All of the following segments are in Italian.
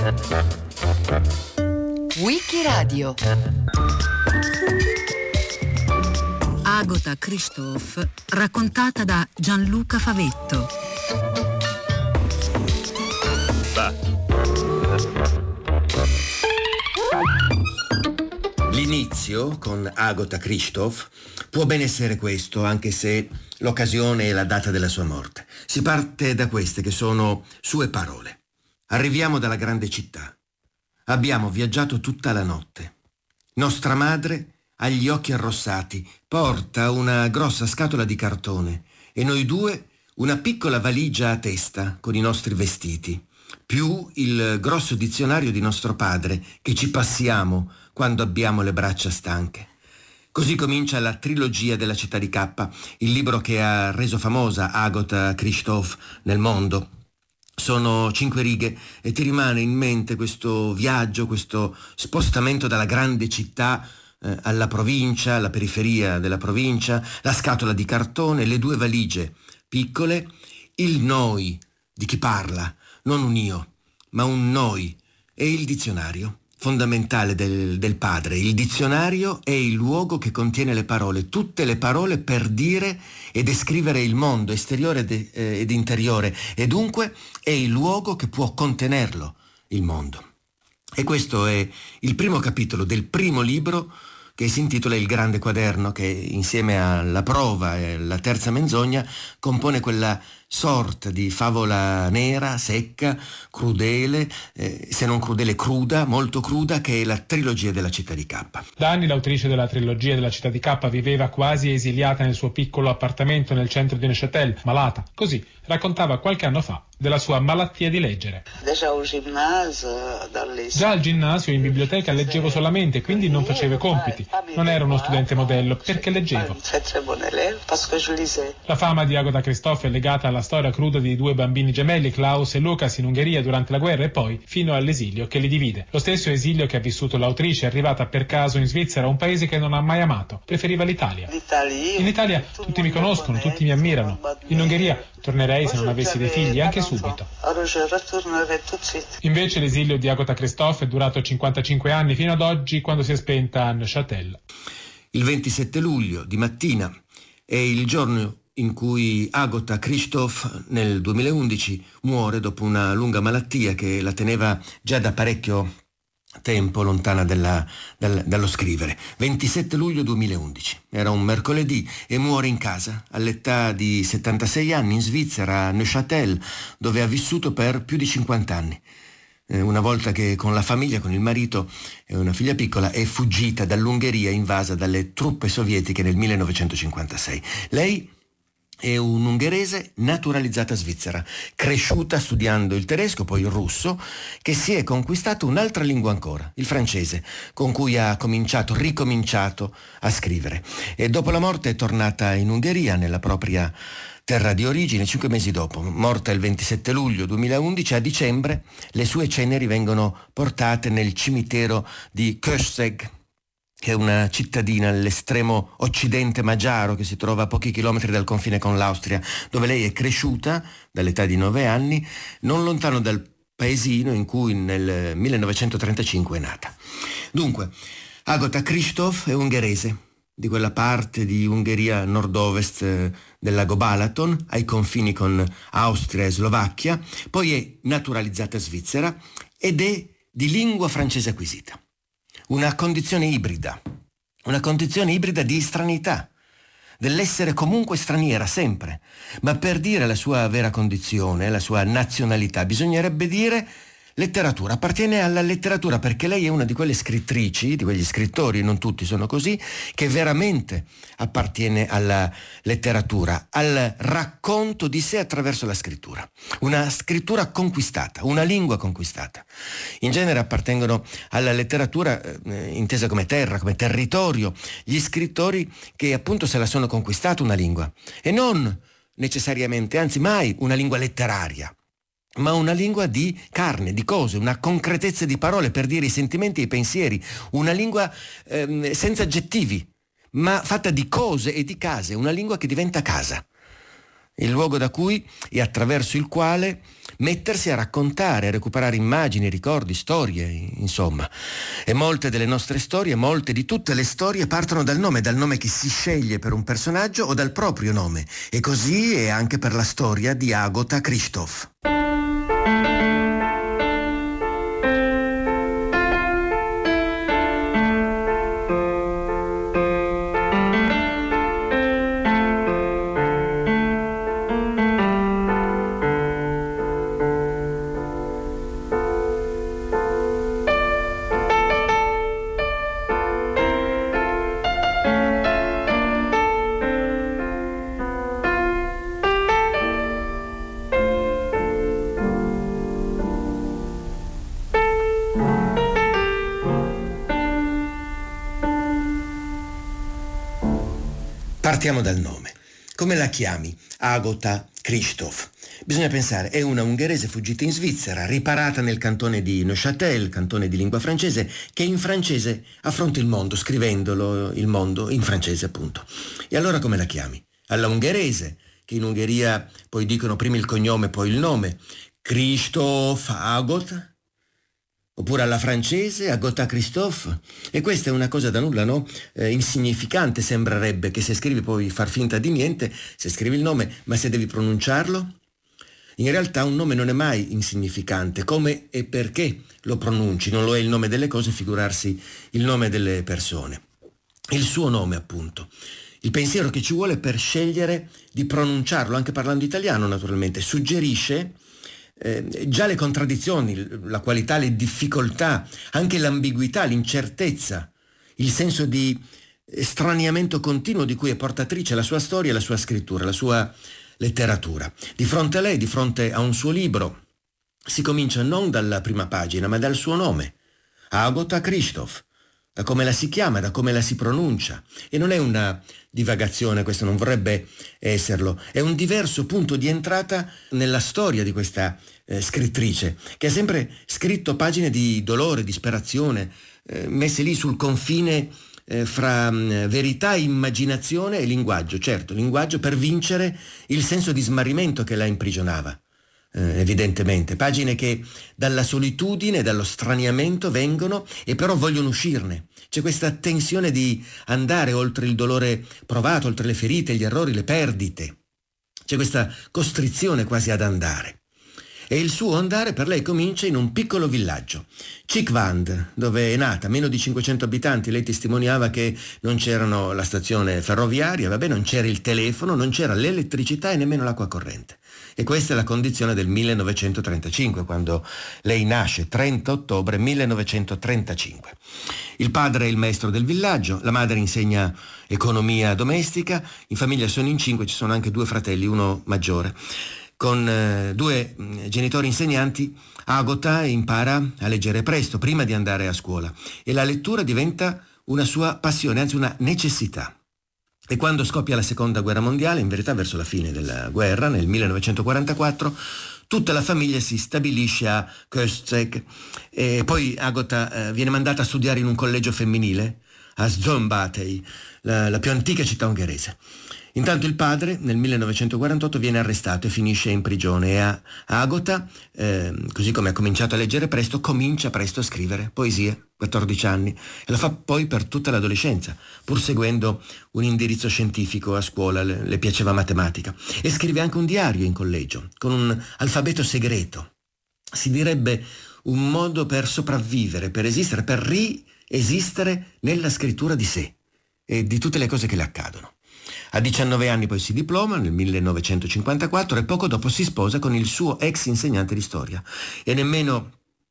Wikiradio. Agota Christophe, raccontata da Gianluca Favetto. L'inizio con Agota Christophe può ben essere questo, anche se l'occasione è la data della sua morte. Si parte da queste che sono sue parole. Arriviamo dalla grande città. Abbiamo viaggiato tutta la notte. Nostra madre ha gli occhi arrossati, porta una grossa scatola di cartone e noi due una piccola valigia a testa con i nostri vestiti, più il grosso dizionario di nostro padre che ci passiamo quando abbiamo le braccia stanche. Così comincia la trilogia della città di K, il libro che ha reso famosa Agota Christophe nel mondo. Sono 5 righe e ti rimane in mente questo viaggio, questo spostamento dalla grande città alla provincia, alla periferia della provincia, la scatola di cartone, le 2 valigie piccole, il noi di chi parla, non un io, ma un noi, e il dizionario fondamentale del padre. Il dizionario è il luogo che contiene le parole, tutte le parole per dire e descrivere il mondo esteriore ed interiore, e dunque è il luogo che può contenerlo, il mondo. E questo è il primo capitolo del primo libro, che si intitola Il grande quaderno, che insieme alla prova e alla terza menzogna compone quella sorta di favola nera, secca, crudele, se non crudele cruda, molto cruda, che è la trilogia della città di K. Da anni l'autrice della trilogia della città di K viveva quasi esiliata nel suo piccolo appartamento nel centro di Neuchâtel, malata. Così raccontava qualche anno fa della sua malattia di leggere. Già al ginnasio in biblioteca leggevo solamente, quindi non facevo i compiti. Non ero uno studente modello, perché leggevo. La fama di Agota Christophe è legata alla storia cruda di 2 bambini gemelli, Klaus e Lukas, in Ungheria durante la guerra e poi fino all'esilio che li divide. Lo stesso esilio che ha vissuto l'autrice, arrivata per caso in Svizzera, un paese che non ha mai amato. Preferiva l'Italia. In Italia tutti mi conoscono, tutti mi ammirano. In Ungheria tornerei se non avessi dei figli, anche subito. Invece l'esilio di Agota Christophe è durato 55 anni, fino ad oggi, quando si è spenta a Neuchâtel. Il 27 luglio di mattina è il giorno in cui Agota Christophe nel 2011 muore dopo una lunga malattia che la teneva già da parecchio tempo lontana dallo scrivere. 27 luglio 2011, era un mercoledì, e muore in casa all'età di 76 anni in Svizzera, a Neuchâtel, dove ha vissuto per più di 50 anni. Una volta che con la famiglia, con il marito e una figlia piccola, è fuggita dall'Ungheria invasa dalle truppe sovietiche nel 1956. Lei è un'ungherese naturalizzata svizzera, cresciuta studiando il tedesco, poi il russo, che si è conquistato un'altra lingua ancora, il francese, con cui ha ricominciato a scrivere. E dopo la morte è tornata in Ungheria, nella propria terra di origine, 5 mesi dopo. Morta il 27 luglio 2011, a dicembre le sue ceneri vengono portate nel cimitero di Köszeg, che è una cittadina all'estremo occidente magiaro che si trova a pochi chilometri dal confine con l'Austria, dove lei è cresciuta dall'età di 9 anni, non lontano dal paesino in cui nel 1935 è nata. Dunque, Agota Christophe è ungherese, di quella parte di Ungheria nord-ovest del lago Balaton, ai confini con Austria e Slovacchia, poi è naturalizzata svizzera ed è di lingua francese acquisita. Una condizione ibrida di stranità, dell'essere comunque straniera sempre, ma per dire la sua vera condizione, la sua nazionalità, bisognerebbe dire letteratura. Appartiene alla letteratura perché lei è una di quelle scrittrici, di quegli scrittori, non tutti sono così, che veramente appartiene alla letteratura, al racconto di sé attraverso la scrittura. Una scrittura conquistata, una lingua conquistata. In genere appartengono alla letteratura intesa come terra, come territorio, gli scrittori che appunto se la sono conquistata una lingua, e non necessariamente, anzi mai, una lingua letteraria, ma una lingua di carne, di cose, una concretezza di parole per dire i sentimenti e i pensieri, una lingua senza aggettivi, ma fatta di cose e di case, una lingua che diventa casa. il luogo da cui e attraverso il quale mettersi a raccontare, a recuperare immagini, ricordi, storie, insomma. E molte delle nostre storie, molte di tutte le storie partono dal nome che si sceglie per un personaggio o dal proprio nome. E così è anche per la storia di Agota Kristof. Partiamo dal nome. Come la chiami? Agota Kristof. Bisogna pensare, è una ungherese fuggita in Svizzera, riparata nel cantone di Neuchâtel, cantone di lingua francese, che in francese affronta il mondo, scrivendolo il mondo in francese appunto. E allora come la chiami? Alla ungherese, che in Ungheria poi dicono prima il cognome poi il nome, Kristof Agota? Oppure alla francese, Agota Kristof? E questa è una cosa da nulla, no? Insignificante sembrerebbe, che se scrivi puoi far finta di niente, se scrivi il nome, ma se devi pronunciarlo? In realtà un nome non è mai insignificante, come e perché lo pronunci, non lo è il nome delle cose, figurarsi il nome delle persone. Il suo nome, appunto. Il pensiero che ci vuole per scegliere di pronunciarlo, anche parlando italiano naturalmente, suggerisce già le contraddizioni, la qualità, le difficoltà, anche l'ambiguità, l'incertezza, il senso di straniamento continuo di cui è portatrice la sua storia, la sua scrittura, la sua letteratura. Di fronte a lei, di fronte a un suo libro, si comincia non dalla prima pagina, ma dal suo nome, Agota Kristof, da come la si chiama, da come la si pronuncia. E non è una divagazione, questo non vorrebbe esserlo, è un diverso punto di entrata nella storia di questa scrittrice, che ha sempre scritto pagine di dolore, disperazione, messe lì sul confine fra verità, immaginazione e linguaggio. Certo, linguaggio per vincere il senso di smarrimento che la imprigionava. Evidentemente, pagine che dalla solitudine, dallo straniamento vengono e però vogliono uscirne. C'è questa tensione di andare oltre il dolore provato, oltre le ferite, gli errori, le perdite. C'è questa costrizione quasi ad andare. E il suo andare per lei comincia in un piccolo villaggio, Cikvand, dove è nata, meno di 500 abitanti. Lei testimoniava che non c'erano la stazione ferroviaria, non c'era il telefono, non c'era l'elettricità e nemmeno l'acqua corrente. E questa è la condizione del 1935, quando lei nasce, 30 ottobre 1935. Il padre è il maestro del villaggio, la madre insegna economia domestica, in famiglia sono in 5, ci sono anche 2 fratelli, uno maggiore. Con 2 genitori insegnanti, Agota impara a leggere presto, prima di andare a scuola, e la lettura diventa una sua passione, anzi una necessità. E quando scoppia la seconda guerra mondiale, in verità verso la fine della guerra, nel 1944, tutta la famiglia si stabilisce a Köszeg e poi Agota viene mandata a studiare in un collegio femminile a Szombathely, la più antica città ungherese. Intanto il padre nel 1948 viene arrestato e finisce in prigione e Agota, così come ha cominciato a leggere presto, comincia presto a scrivere poesie, 14 anni, e lo fa poi per tutta l'adolescenza, pur seguendo un indirizzo scientifico a scuola, le piaceva matematica, e scrive anche un diario in collegio, con un alfabeto segreto. Si direbbe un modo per sopravvivere, per esistere, per riesistere nella scrittura di sé e di tutte le cose che le accadono. A 19 anni poi si diploma nel 1954 e poco dopo si sposa con il suo ex insegnante di storia. E nemmeno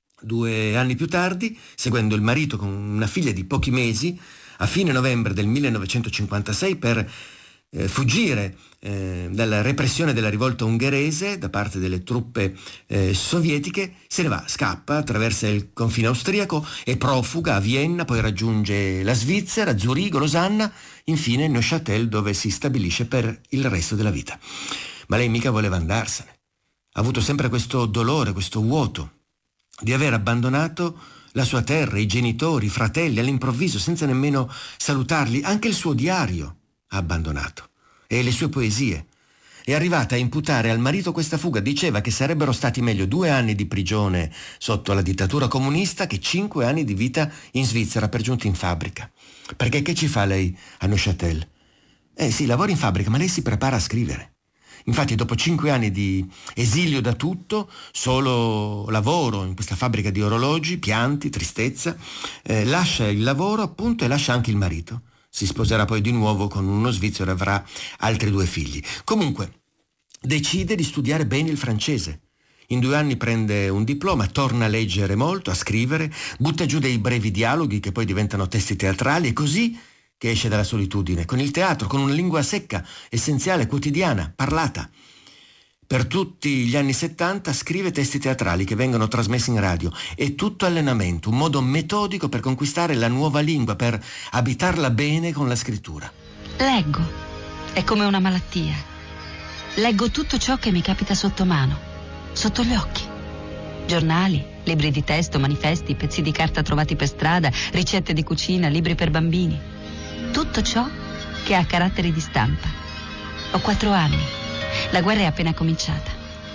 2 anni più tardi, seguendo il marito con una figlia di pochi mesi, a fine novembre del 1956 per fuggire dalla repressione della rivolta ungherese da parte delle truppe sovietiche, se ne va, scappa, attraversa il confine austriaco e profuga a Vienna, poi raggiunge la Svizzera, Zurigo, Losanna, infine Neuchâtel, dove si stabilisce per il resto della vita. Ma lei mica voleva andarsene. Ha avuto sempre questo dolore, questo vuoto di aver abbandonato la sua terra, i genitori, i fratelli, all'improvviso, senza nemmeno salutarli. Anche il suo diario ha abbandonato, e le sue poesie. è arrivata a imputare al marito questa fuga. Diceva che sarebbero stati meglio 2 anni di prigione sotto la dittatura comunista che 5 anni di vita in Svizzera per giunta in fabbrica. Perché che ci fa lei a Neuchâtel? Sì, lavora in fabbrica, ma lei si prepara a scrivere. Infatti dopo 5 anni di esilio da tutto, solo lavoro in questa fabbrica di orologi, pianti, tristezza, lascia il lavoro appunto e lascia anche il marito. Si sposerà poi di nuovo con uno svizzero e avrà altri 2 figli. Comunque decide di studiare bene il francese. In 2 anni prende un diploma, torna a leggere molto, a scrivere, butta giù dei brevi dialoghi che poi diventano testi teatrali, e così che esce dalla solitudine, con il teatro, con una lingua secca, essenziale, quotidiana, parlata. Per tutti gli anni 70 scrive testi teatrali che vengono trasmessi in radio. È tutto allenamento, un modo metodico per conquistare la nuova lingua, per abitarla bene con la scrittura. Leggo, è come una malattia. Leggo tutto ciò che mi capita sotto mano, sotto gli occhi. Giornali, libri di testo, manifesti, pezzi di carta trovati per strada, ricette di cucina, libri per bambini. Tutto ciò che ha caratteri di stampa. Ho 4 anni. La guerra è appena cominciata.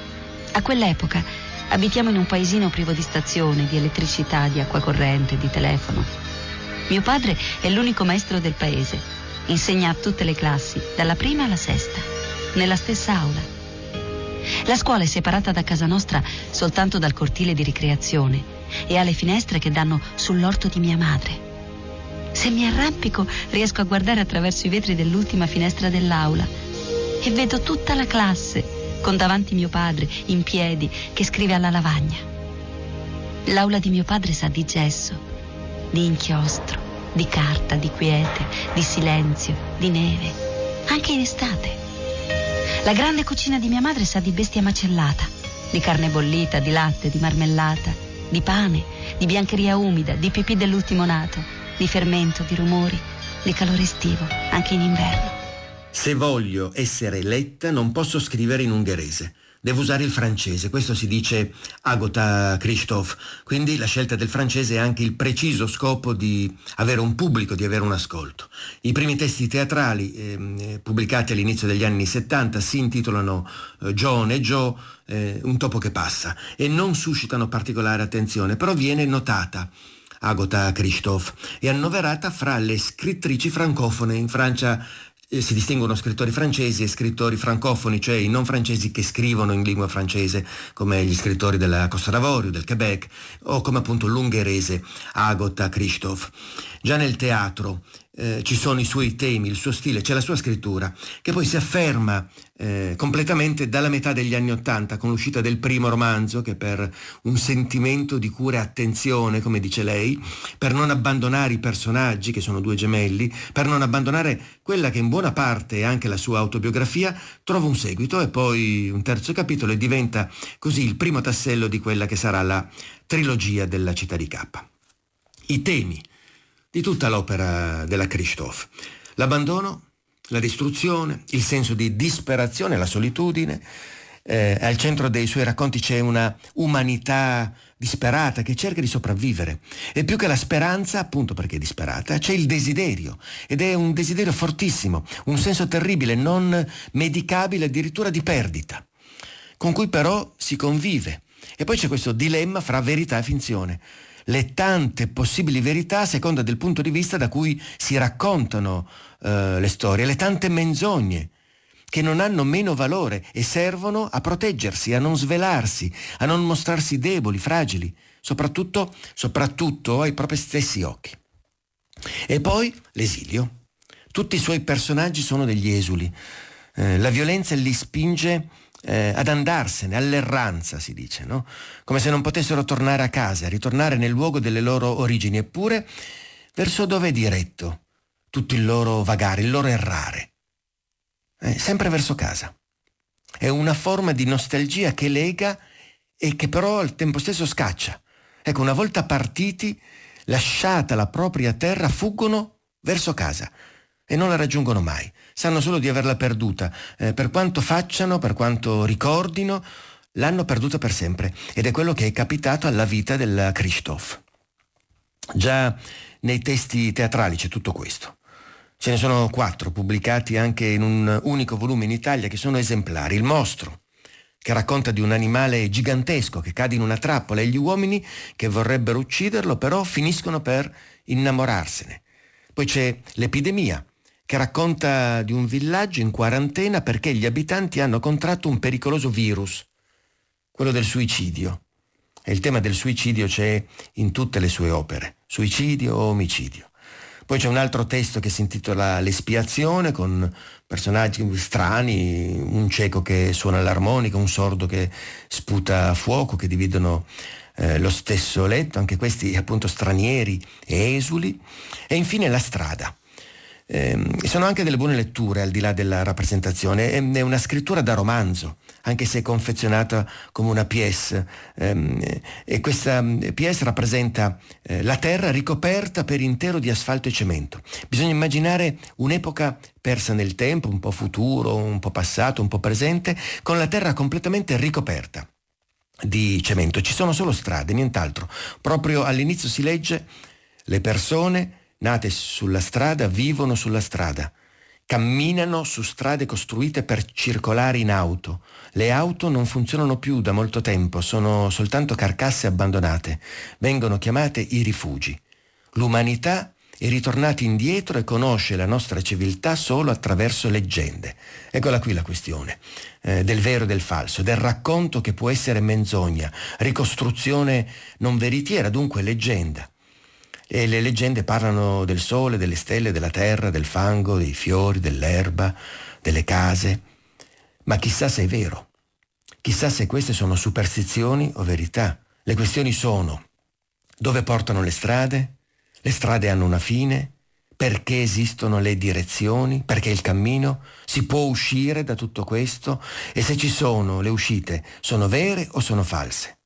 A quell'epoca abitiamo in un paesino privo di stazione, di elettricità, di acqua corrente, di telefono. Mio padre è l'unico maestro del paese. Insegna a tutte le classi, dalla prima alla sesta, nella stessa aula. La scuola è separata da casa nostra soltanto dal cortile di ricreazione e ha le finestre che danno sull'orto di mia madre. Se mi arrampico riesco a guardare attraverso i vetri dell'ultima finestra dell'aula e vedo tutta la classe con davanti mio padre in piedi che scrive alla lavagna. L'aula di mio padre sa di gesso, di inchiostro, di carta, di quiete, di silenzio, di neve, anche in estate. La grande cucina di mia madre sa di bestia macellata, di carne bollita, di latte, di marmellata, di pane, di biancheria umida, di pipì dell'ultimo nato, di fermento, di rumori, di calore estivo, anche in inverno. Se voglio essere letta non posso scrivere in ungherese, devo usare il francese, questo si dice Agota Christoph. Quindi la scelta del francese ha anche il preciso scopo di avere un pubblico, di avere un ascolto. I primi testi teatrali pubblicati all'inizio degli anni 70 si intitolano John e Joe, un topo che passa, e non suscitano particolare attenzione, però viene notata Agota Christoph, è annoverata fra le scrittrici francofone. In Francia si distinguono scrittori francesi e scrittori francofoni, cioè i non francesi che scrivono in lingua francese, come gli scrittori della Costa d'Avorio, del Quebec, o come appunto l'ungherese Agota Christoph. Già nel teatro ci sono i suoi temi, il suo stile, c'è la sua scrittura, che poi si afferma completamente dalla metà degli anni '80 con l'uscita del primo romanzo, che per un sentimento di cura e attenzione, come dice lei, per non abbandonare i personaggi, che sono 2 gemelli, per non abbandonare quella che in buona parte è anche la sua autobiografia, trova un seguito e poi un terzo capitolo e diventa così il primo tassello di quella che sarà la trilogia della Città di K. I temi di tutta l'opera della Christoph: l'abbandono, la distruzione, il senso di disperazione, la solitudine. Al centro dei suoi racconti c'è una umanità disperata che cerca di sopravvivere, e più che la speranza, appunto perché è disperata, c'è il desiderio, ed è un desiderio fortissimo, un senso terribile, non medicabile, addirittura di perdita, con cui però si convive. E poi c'è questo dilemma fra verità e finzione, le tante possibili verità a seconda del punto di vista da cui si raccontano le storie, le tante menzogne che non hanno meno valore e servono a proteggersi, a non svelarsi, a non mostrarsi deboli, fragili, soprattutto ai propri stessi occhi. E poi l'esilio. Tutti i suoi personaggi sono degli esuli. La violenza li spinge ad andarsene, all'erranza si dice, no? Come se non potessero tornare a casa, ritornare nel luogo delle loro origini, eppure verso dove è diretto tutto il loro vagare, il loro errare? Sempre verso casa. È una forma di nostalgia che lega e che però al tempo stesso scaccia. Ecco, una volta partiti, lasciata la propria terra, fuggono verso casa e non la raggiungono mai. Sanno solo di averla perduta. Per quanto facciano, per quanto ricordino, l'hanno perduta per sempre. Ed è quello che è capitato alla vita della Christoph. Già nei testi teatrali c'è tutto questo. Ce ne sono 4 pubblicati anche in un unico volume in Italia che sono esemplari. Il mostro, che racconta di un animale gigantesco che cade in una trappola e gli uomini che vorrebbero ucciderlo però finiscono per innamorarsene. Poi c'è l'epidemia, che racconta di un villaggio in quarantena perché gli abitanti hanno contratto un pericoloso virus, quello del suicidio. E il tema del suicidio c'è in tutte le sue opere, suicidio o omicidio. Poi c'è un altro testo che si intitola L'espiazione, con personaggi strani, un cieco che suona l'armonica, un sordo che sputa fuoco, che dividono lo stesso letto, anche questi appunto stranieri e esuli. E infine La strada. Sono anche delle buone letture al di là della rappresentazione. È una scrittura da romanzo, anche se confezionata come una pièce, e questa pièce rappresenta la terra ricoperta per intero di asfalto e cemento. Bisogna immaginare un'epoca persa nel tempo, un po' futuro, un po' passato, un po' presente, con la terra completamente ricoperta di cemento. Ci sono solo strade, nient'altro. Proprio all'inizio si legge: le persone nate sulla strada vivono sulla strada, camminano su strade costruite per circolare in auto. Le auto non funzionano più da molto tempo, sono soltanto carcasse abbandonate. Vengono chiamate i rifugi. L'umanità è ritornata indietro e conosce la nostra civiltà solo attraverso leggende. Eccola qui la questione del vero e del falso, del racconto che può essere menzogna, ricostruzione non veritiera, dunque leggenda. E le leggende parlano del sole, delle stelle, della terra, del fango, dei fiori, dell'erba, delle case. Ma chissà se è vero. Chissà se queste sono superstizioni o verità. Le questioni sono: dove portano le strade? Le strade hanno una fine? Perché esistono le direzioni? Perché il cammino? Si può uscire da tutto questo? E se ci sono le uscite, sono vere o sono false?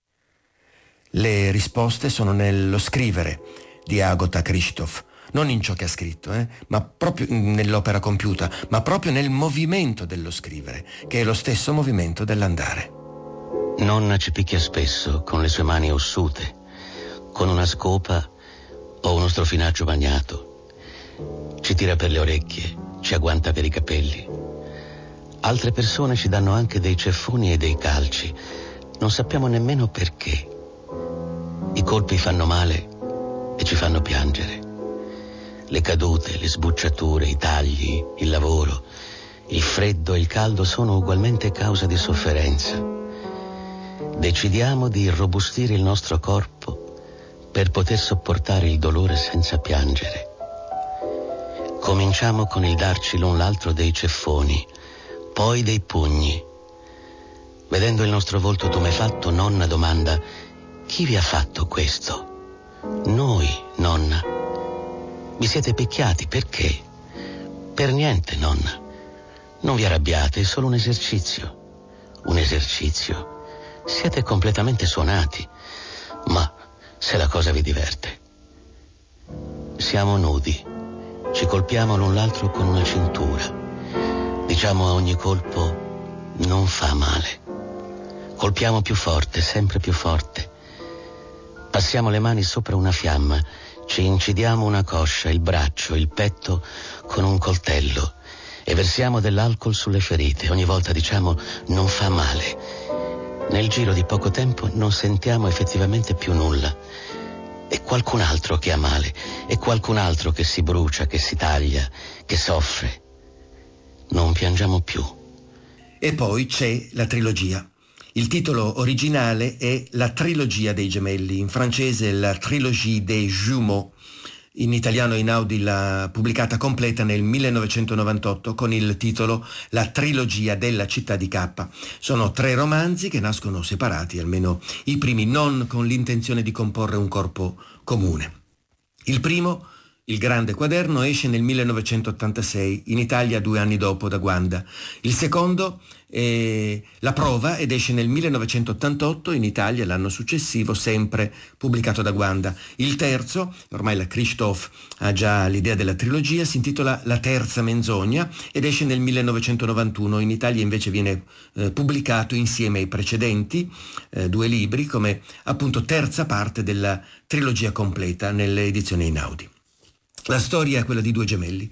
Le risposte sono nello scrivere di Agota Christoph, non in ciò che ha scritto, ma proprio nell'opera compiuta, ma proprio nel movimento dello scrivere, che è lo stesso movimento dell'andare. Nonna ci picchia spesso con le sue mani ossute, con una scopa o uno strofinaggio bagnato. Ci tira per le orecchie, ci agguanta per i capelli. Altre persone ci danno anche dei ceffoni e dei calci. Non sappiamo nemmeno perché. I colpi fanno male e ci fanno piangere. Le cadute, le sbucciature, i tagli, il lavoro, il freddo e il caldo sono ugualmente causa di sofferenza. Decidiamo di irrobustire il nostro corpo per poter sopportare il dolore senza piangere. Cominciamo con il darci l'un l'altro dei ceffoni, poi dei pugni. Vedendo il nostro volto tumefatto, nonna domanda: chi vi ha fatto questo? Noi, nonna. Vi siete picchiati, perché? Per niente, nonna. Non vi arrabbiate, è solo un esercizio. Un esercizio. Siete completamente suonati. Ma se la cosa vi diverte. Siamo nudi. Ci colpiamo l'un l'altro con una cintura. Diciamo a ogni colpo: non fa male. Colpiamo più forte, sempre più forte. Passiamo le mani sopra una fiamma, ci incidiamo una coscia, il braccio, il petto con un coltello e versiamo dell'alcol sulle ferite. Ogni volta diciamo: non fa male. Nel giro di poco tempo non sentiamo effettivamente più nulla. È qualcun altro che ha male, è qualcun altro che si brucia, che si taglia, che soffre. Non piangiamo più. E poi c'è la trilogia. Il titolo originale è La trilogia dei gemelli, in francese La trilogie des jumeaux, in italiano Einaudi l'ha pubblicata completa nel 1998 con il titolo La trilogia della città di K. Sono 3 romanzi che nascono separati, almeno i primi, non con l'intenzione di comporre un corpo comune. Il primo, Il grande quaderno, esce nel 1986, in Italia 2 anni dopo da Guanda. Il secondo è La prova ed esce nel 1988, in Italia l'anno successivo, sempre pubblicato da Guanda. Il terzo, ormai la Christoph ha già l'idea della trilogia, si intitola La terza menzogna ed esce nel 1991, in Italia invece viene pubblicato insieme ai precedenti 2 libri come appunto terza parte della trilogia completa nelle edizioni Einaudi. La storia è quella di 2 gemelli,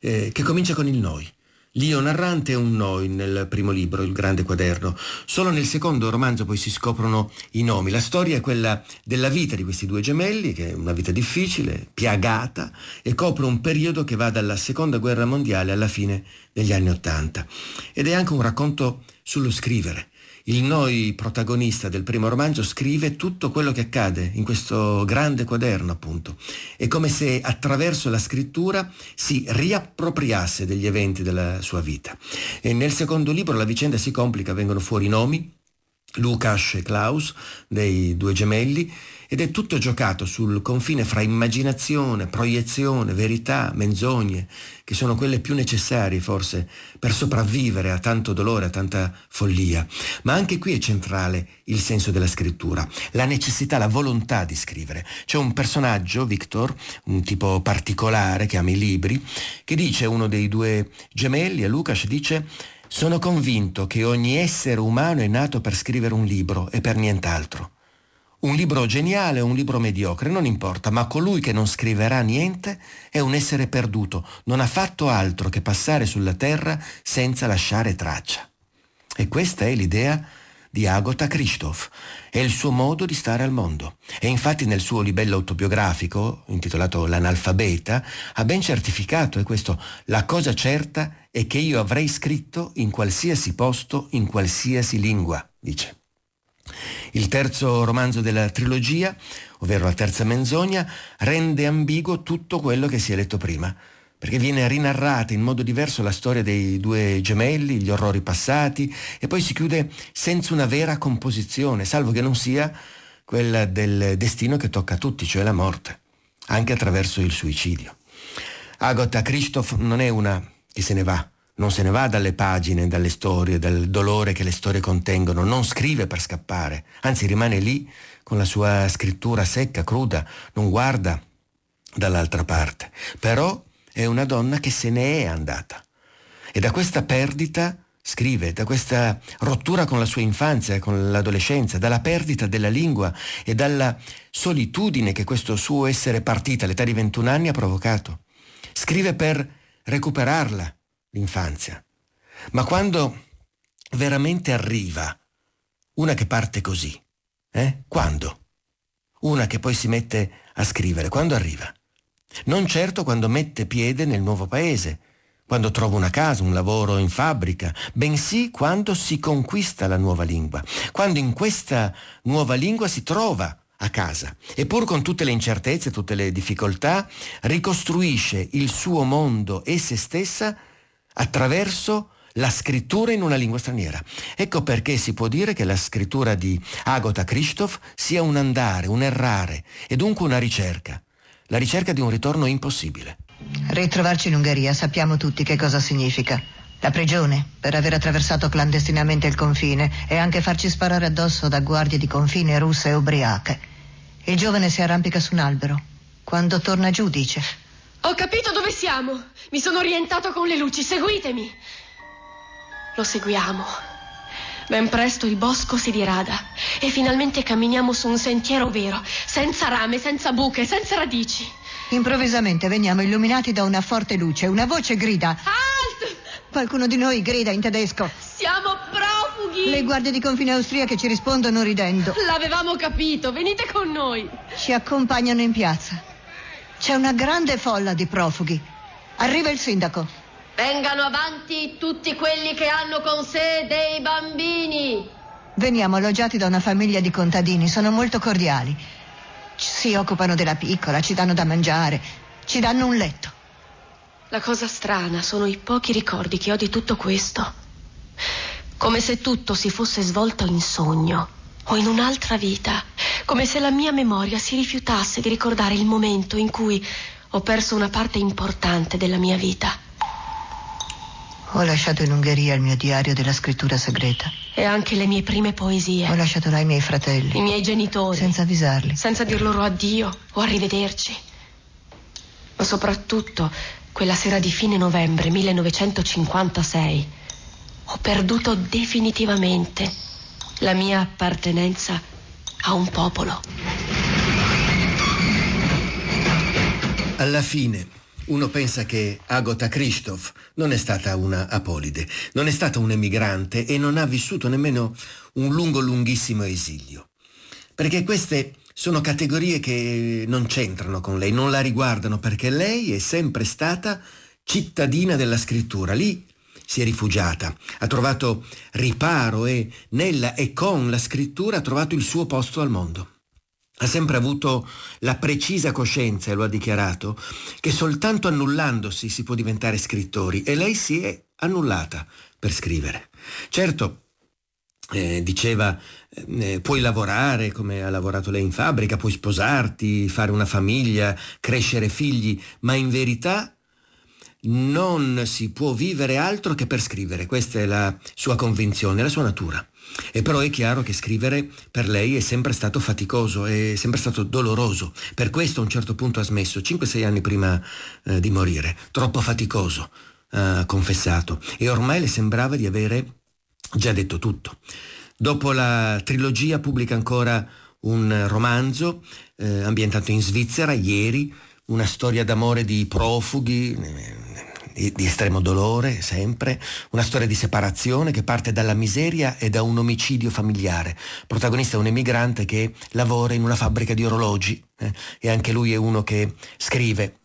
che comincia con il noi. L'io narrante è un noi nel primo libro, Il grande quaderno. Solo nel secondo romanzo poi si scoprono i nomi. La storia è quella della vita di questi due gemelli, che è una vita difficile, piagata, e copre un periodo che va dalla seconda guerra mondiale alla fine degli anni '80. Ed è anche un racconto sullo scrivere. Il noi protagonista del primo romanzo scrive tutto quello che accade in questo grande quaderno, appunto. È come se attraverso la scrittura si riappropriasse degli eventi della sua vita. E nel secondo libro la vicenda si complica, vengono fuori i nomi, Lukáš e Klaus, dei due gemelli, ed è tutto giocato sul confine fra immaginazione, proiezione, verità, menzogne, che sono quelle più necessarie forse per sopravvivere a tanto dolore, a tanta follia. Ma anche qui è centrale il senso della scrittura, la necessità, la volontà di scrivere. C'è un personaggio, Victor, un tipo particolare che ama i libri, che dice, uno dei due gemelli, a Lukáš, dice: «Sono convinto che ogni essere umano è nato per scrivere un libro e per nient'altro. Un libro geniale o un libro mediocre, non importa, ma colui che non scriverà niente è un essere perduto, non ha fatto altro che passare sulla terra senza lasciare traccia». E questa è l'idea di Agota Kristof, è il suo modo di stare al mondo. E infatti nel suo libello autobiografico, intitolato L'analfabeta, ha ben certificato, è questo: «La cosa certa è che io avrei scritto in qualsiasi posto, in qualsiasi lingua», dice. Il terzo romanzo della trilogia, ovvero La terza menzogna, rende ambiguo tutto quello che si è letto prima, perché viene rinarrata in modo diverso la storia dei due gemelli, gli orrori passati, e poi si chiude senza una vera composizione, salvo che non sia quella del destino che tocca a tutti, cioè la morte, anche attraverso il suicidio. Agota Kristof non è una che se ne va, non se ne va dalle pagine, dalle storie, dal dolore che le storie contengono, non scrive per scappare, anzi rimane lì con la sua scrittura secca, cruda, non guarda dall'altra parte. Però è una donna che se ne è andata e da questa perdita scrive, da questa rottura con la sua infanzia, con l'adolescenza, dalla perdita della lingua e dalla solitudine che questo suo essere partita all'età di 21 anni ha provocato. Scrive per recuperarla, l'infanzia. Ma quando veramente arriva una che parte così, quando? Una che poi si mette a scrivere, quando arriva? Non certo quando mette piede nel nuovo paese, quando trova una casa, un lavoro in fabbrica, bensì quando si conquista la nuova lingua, quando in questa nuova lingua si trova a casa e pur con tutte le incertezze, tutte le difficoltà, ricostruisce il suo mondo e se stessa attraverso la scrittura in una lingua straniera. Ecco perché si può dire che la scrittura di Agota Kristof sia un andare, un errare e dunque una ricerca, la ricerca di un ritorno impossibile. Ritrovarci in Ungheria sappiamo tutti che cosa significa. La prigione per aver attraversato clandestinamente il confine e anche farci sparare addosso da guardie di confine russe e ubriache. Il giovane si arrampica su un albero. Quando torna giù dice: «Ho capito dove siamo. Mi sono orientato con le luci. Seguitemi». Lo seguiamo. Ben presto il bosco si dirada e finalmente camminiamo su un sentiero vero, senza rame, senza buche, senza radici. Improvvisamente veniamo illuminati da una forte luce. Una voce grida: «Halt!» Qualcuno di noi grida in tedesco: «Siamo profughi!» Le guardie di confine austriache ci rispondono ridendo: «L'avevamo capito, venite con noi!» Ci accompagnano in piazza. C'è una grande folla di profughi. Arriva il sindaco. «Vengano avanti tutti quelli che hanno con sé dei bambini!» Veniamo alloggiati da una famiglia di contadini, sono molto cordiali. Si occupano della piccola, ci danno da mangiare, ci danno un letto. La cosa strana sono i pochi ricordi che ho di tutto questo. Come se tutto si fosse svolto in sogno o in un'altra vita. Come se la mia memoria si rifiutasse di ricordare il momento in cui ho perso una parte importante della mia vita. Ho lasciato in Ungheria il mio diario della scrittura segreta. E anche le mie prime poesie. Ho lasciato là i miei fratelli. I miei genitori. Senza avvisarli. Senza dir loro addio o arrivederci. Ma soprattutto, quella sera di fine novembre 1956, ho perduto definitivamente la mia appartenenza a un popolo. Alla fine, Uno pensa che Agota Christoph non è stata una apolide, non è stata un emigrante e non ha vissuto nemmeno un lunghissimo esilio. Perché queste sono categorie che non c'entrano con lei, non la riguardano, perché lei è sempre stata cittadina della scrittura. Lì si è rifugiata, ha trovato riparo e nella e con la scrittura ha trovato il suo posto al mondo. Ha sempre avuto la precisa coscienza, e lo ha dichiarato, che soltanto annullandosi si può diventare scrittori, e lei si è annullata per scrivere. Certo, diceva, puoi lavorare come ha lavorato lei in fabbrica, puoi sposarti, fare una famiglia, crescere figli, ma in verità non si può vivere altro che per scrivere. Questa è la sua convinzione, la sua natura. E però è chiaro che scrivere per lei è sempre stato faticoso, è sempre stato doloroso. Per questo a un certo punto ha smesso, 5-6 anni prima di morire. Troppo faticoso, ha confessato. E ormai le sembrava di avere già detto tutto. Dopo la trilogia pubblica ancora un romanzo ambientato in Svizzera, Ieri, una storia d'amore di profughi, di estremo dolore, sempre, una storia di separazione che parte dalla miseria e da un omicidio familiare. Protagonista è un emigrante che lavora in una fabbrica di orologi, e anche lui è uno che scrive.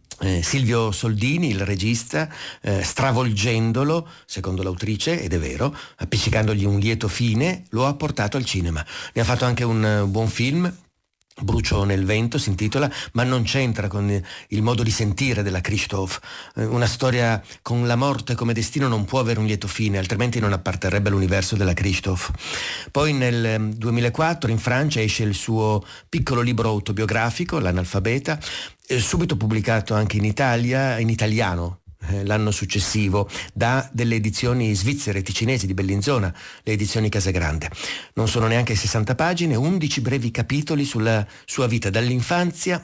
Silvio Soldini, il regista, stravolgendolo, secondo l'autrice, ed è vero, appiccicandogli un lieto fine, lo ha portato al cinema. Ne ha fatto anche un buon film, Brucio nel vento si intitola, ma non c'entra con il modo di sentire della Christoph. Una storia con la morte come destino non può avere un lieto fine, altrimenti non apparterrebbe all'universo della Christoph. Poi nel 2004 in Francia esce il suo piccolo libro autobiografico, L'analfabeta, subito pubblicato anche in Italia, in italiano, l'anno successivo, da delle edizioni svizzere ticinesi di Bellinzona, le edizioni Casagrande. Non sono neanche 60 pagine, 11 brevi capitoli sulla sua vita dall'infanzia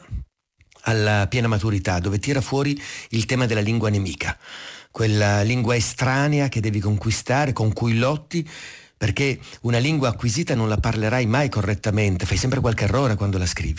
alla piena maturità, dove tira fuori il tema della lingua nemica, quella lingua estranea che devi conquistare, con cui lotti, perché una lingua acquisita non la parlerai mai correttamente, fai sempre qualche errore quando la scrivi.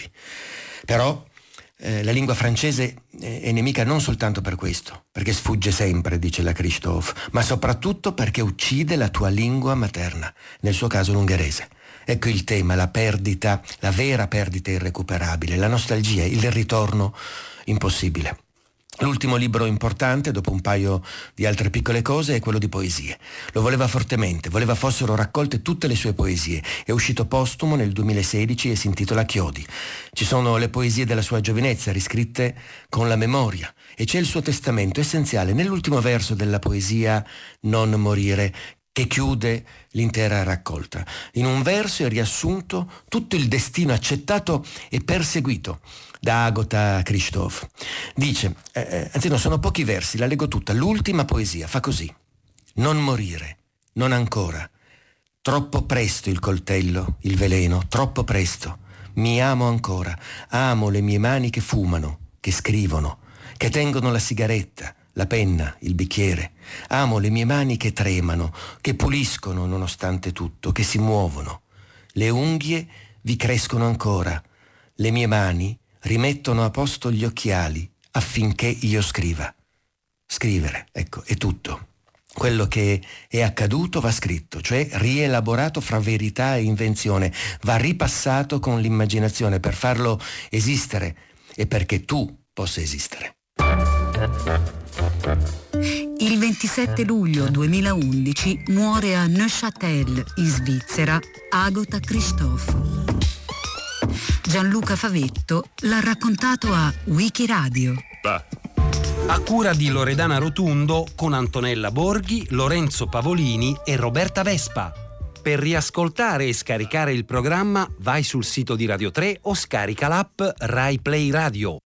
Però la lingua francese è nemica non soltanto per questo, perché sfugge sempre, dice la Christoph, ma soprattutto perché uccide la tua lingua materna, nel suo caso l'ungherese. Ecco il tema, la perdita, la vera perdita irrecuperabile, la nostalgia, il ritorno impossibile. L'ultimo libro importante, dopo un paio di altre piccole cose, è quello di poesie. Lo voleva fortemente, voleva fossero raccolte tutte le sue poesie. È uscito postumo nel 2016 e si intitola Chiodi. Ci sono le poesie della sua giovinezza, riscritte con la memoria, e c'è il suo testamento essenziale nell'ultimo verso della poesia Non morire, che chiude l'intera raccolta. In un verso è riassunto tutto il destino accettato e perseguito da Agota Christoph. Dice, anzi no, sono pochi versi, la leggo tutta. L'ultima poesia fa così: non morire, non ancora. Troppo presto il coltello, il veleno, troppo presto. Mi amo ancora, amo le mie mani che fumano, che scrivono, che tengono la sigaretta, la penna, il bicchiere. Amo le mie mani che tremano, che puliscono nonostante tutto, che si muovono. Le unghie vi crescono ancora. Le mie mani rimettono a posto gli occhiali affinché io scriva. Scrivere, ecco, è tutto. Quello che è accaduto va scritto, cioè rielaborato fra verità e invenzione, va ripassato con l'immaginazione per farlo esistere e perché tu possa esistere. Il 27 luglio 2011 muore a Neuchâtel, in Svizzera, Agota Christoph. Gianluca Favetto l'ha raccontato a Wikiradio. A cura di Loredana Rotundo, con Antonella Borghi, Lorenzo Pavolini e Roberta Vespa. Per riascoltare e scaricare il programma vai sul sito di Radio 3 o scarica l'app Rai Play Radio.